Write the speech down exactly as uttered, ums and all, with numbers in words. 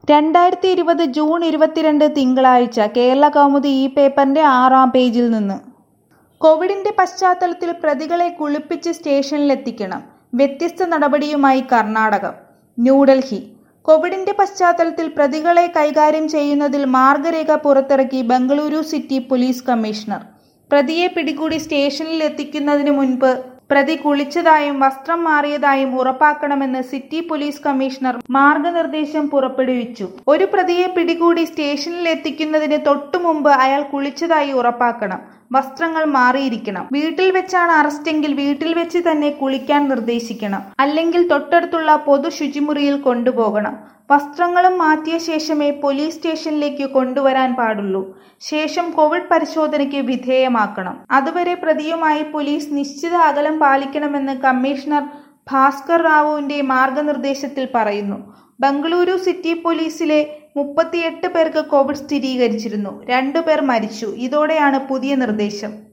രണ്ടായിരത്തി ഇരുപത് ജൂൺ ഇരുപത്തിരണ്ട് തിങ്കളാഴ്ച കേരള കൗമുദി ഈ പേപ്പറിന്റെ ആറാം പേജിൽ നിന്ന്. കോവിഡിന്റെ പശ്ചാത്തലത്തിൽ പ്രതികളെ കുളിപ്പിച്ച് സ്റ്റേഷനിലെത്തിക്കണം. വ്യത്യസ്ത നടപടിയുമായി കർണാടകം. ന്യൂഡൽഹി. കോവിഡിന്റെ പശ്ചാത്തലത്തിൽ പ്രതികളെ കൈകാര്യം ചെയ്യുന്നതിൽ മാർഗരേഖ പുറത്തിറക്കി ബംഗളൂരു സിറ്റി പോലീസ് കമ്മീഷണർ. പ്രതിയെ പിടികൂടി സ്റ്റേഷനിൽ എത്തിക്കുന്നതിന് മുൻപ് പ്രതി കുളിച്ചതായും വസ്ത്രം മാറിയതായും ഉറപ്പാക്കണമെന്ന് സിറ്റി പോലീസ് കമ്മീഷണർ മാർഗനിർദ്ദേശം പുറപ്പെടുവിച്ചു. ഒരു പ്രതിയെ പിടികൂടി സ്റ്റേഷനിൽ എത്തിക്കുന്നതിന് തൊട്ടുമുമ്പ് അയാൾ കുളിച്ചതായി ഉറപ്പാക്കണം. വസ്ത്രങ്ങൾ മാറിയിരിക്കണം. വീട്ടിൽ വെച്ചാണ് അറസ്റ്റെങ്കിൽ വീട്ടിൽ വെച്ച് തന്നെ കുളിക്കാൻ നിർദ്ദേശിക്കണം. അല്ലെങ്കിൽ തൊട്ടടുത്തുള്ള പൊതു ശുചിമുറിയിൽ കൊണ്ടുപോകണം. വസ്ത്രങ്ങളും മാറ്റിയ ശേഷമേ പോലീസ് സ്റ്റേഷനിലേക്ക് കൊണ്ടുവരാൻ പാടുള്ളൂ. ശേഷം കോവിഡ് പരിശോധനയ്ക്ക് വിധേയമാക്കണം. അതുവരെ പ്രതിയുമായി പോലീസ് നിശ്ചിത അകലം പാലിക്കണമെന്ന് കമ്മീഷണർ ഭാസ്കർ റാവുവിന്റെ മാർഗനിർദ്ദേശത്തിൽ പറയുന്നു. ബംഗളൂരു സിറ്റി പോലീസിലെ മുപ്പത്തിയെട്ട് പേർക്ക് കോവിഡ് സ്ഥിരീകരിച്ചിരുന്നു. രണ്ടു പേർ മരിച്ചു. ഇതോടെയാണ് പുതിയ നിർദ്ദേശം.